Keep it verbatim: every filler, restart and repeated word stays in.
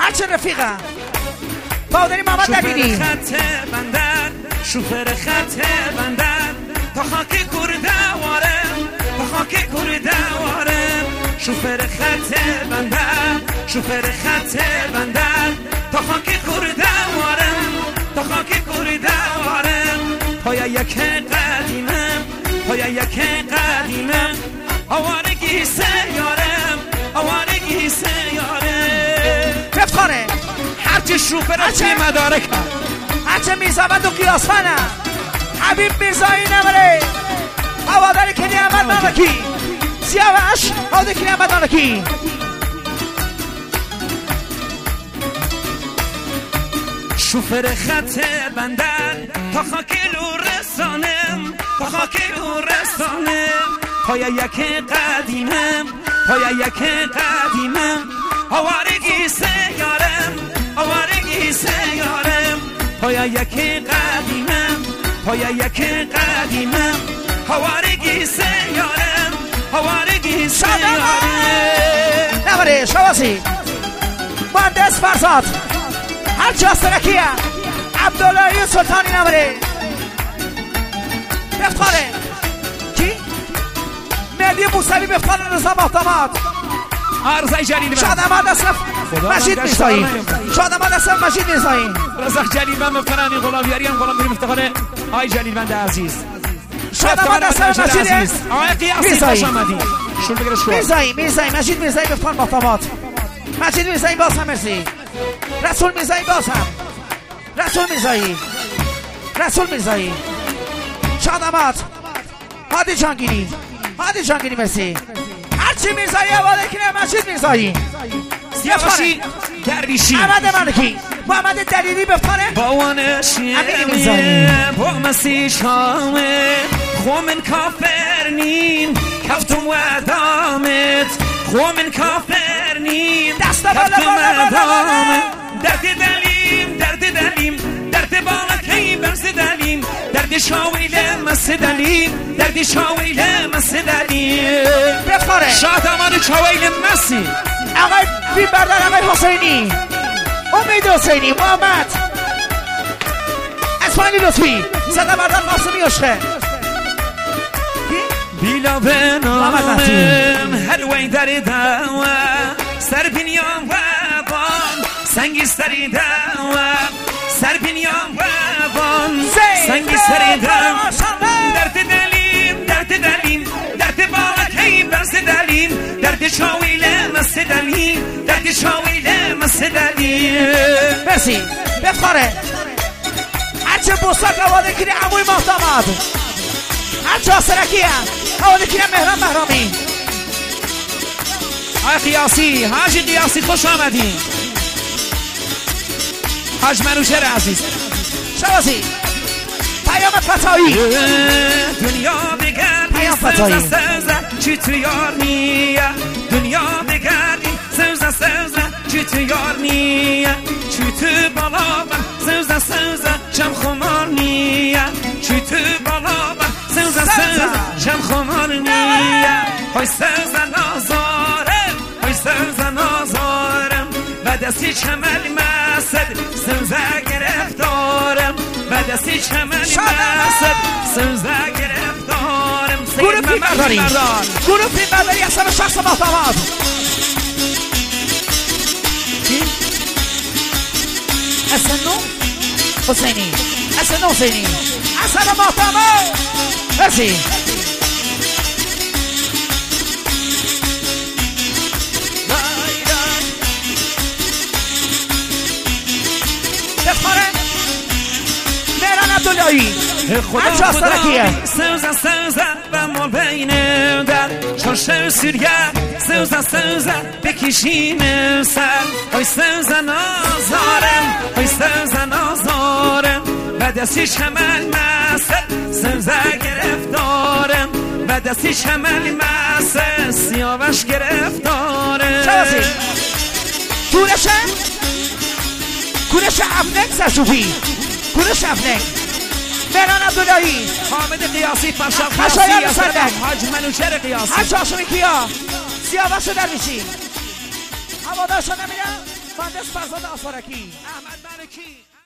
هرچه رفیقه بهادری محمد دلیلی شوفر خط بندر شوفر خط بندر تا خاک کرده وارم تا خاک کرده وارم شوفر خط بندر شوفر خط بندر تا خاک کرده وارم تا خاک کرده وارم پای یک قدیمم پای یک قدیمم آوارگی سیارم آوارگی سیارم بفخاره هرچی شوفر چی مدارک هرچه میزابد و قیاسفنه حبیب میرزایی نمره هواداری کنی احمد مالکی سیاوش هواداری کنی احمد مالکی شوفر خط بندر تا خاک لورستانم تا خاک لورستانم پای یک قدیمم پای یک قدیمم آوارگی سیارم آوارگی سیارم پای یک قدیمم پای یک قدیمم آوارگی سیارم آوارگی سیارم نبره شواسی مهندس فرزاد هر جاسترکیه عبدالله سلطانی نبره بفتخاره کی؟ مهدی موسوی بفتخاره رضا محتمات عرضه جلیل شاد احمد اصرف مجید میرزایی شاد احمد اصرف مجید میرزایی رزاق جلیل بند بفتخاره این غلام یاری هم غلام میریم افتخاره آی جلیل بند عزیز شاد احمد اصرف مجید آی قیاسی خوش آمدی شون بگره شو میرزایی میرزایی مجید میرزایی بفتخار محتمات مجید میرزایی باز هم مرسی رسول میرزایی باز هم رسول میرزایی رسول میرزایی شاد احمد هادی جانگیری هادی جانگیری مرسی هرچی میرزایی حواله کنه مجید میرزایی سیاوشی درویشی احمد مالکی محمد دلیلی بفتاره با وانشیه با مسیح شامه خومن کافرنین کفتم و دامت خومن کافرنین دست بالا بالا بالا درد دلیم درد دلیم درد بالا کی برز دلیم درد شاویله مس دلیم درد شاویله مس دلیم بفتاره شاد امان شاویله مسی آقای بی بردر آقای حسینی امید حسینی محمد اسماعیلی لطفی صدا بردر قاسمی عشقه بیلا بنامم هر وی در دوا سر بینیام و بان سنگی سری دوا سر بینیام و بان سنگی سری دوا درد دلیم درد دلیم درد بالا کی برز دلیم درد شاویله مس دلیم درد شاویله مس دلیم مرسی بفتاره هرچه بوساک آواده کنی عموی محتمد هرچه آسرکی هم آواده کنی مهران مهرامی آی قیاسی حاجی قیاسی خوش آمدین حاج منوشهر عزیز شوازی پیام فتایی دنیا بگردی سوزه سوزه چی تو یار نیه دنیا بگردی سوزه سوزه چی تو یار نیه چی تو بالا بر سوزه سوزه چم خمار نیه چی تو بالا بر سوزه سوزه چم خمار نیه های سوزه نازارم های سوزه نازارم بدستی چمل مسد سوزه گرفتارم بدستی چمل مسد سوزه گرفتارم گروه پی برداری گروه پی برداری اصلا شخص محتمد اسنو حسینی اسنو حسینی اصلا محتمد مرسی بخوره مهران عبداللهی خدا خدا سوزه سوزه و ما بین در چاشه سریه سوزه سوزه بکشیم سر های سوزه نازارم های سوزه نازارم و دستی شمل مسد سوزه گرفتارم و دستی شمل مسد سیاوش گرفتارم شوازی کورشه کورش افنک سرشوفی کورش افنک مهران عبداللهی حامد قیاسی پاشا خشایار سردک حاج منوشهر قیاسی هر چاشمی کیا سیاوش رو در میشی هوادار شده میرم مهندس فرزاد آسارکی، احمد ملکی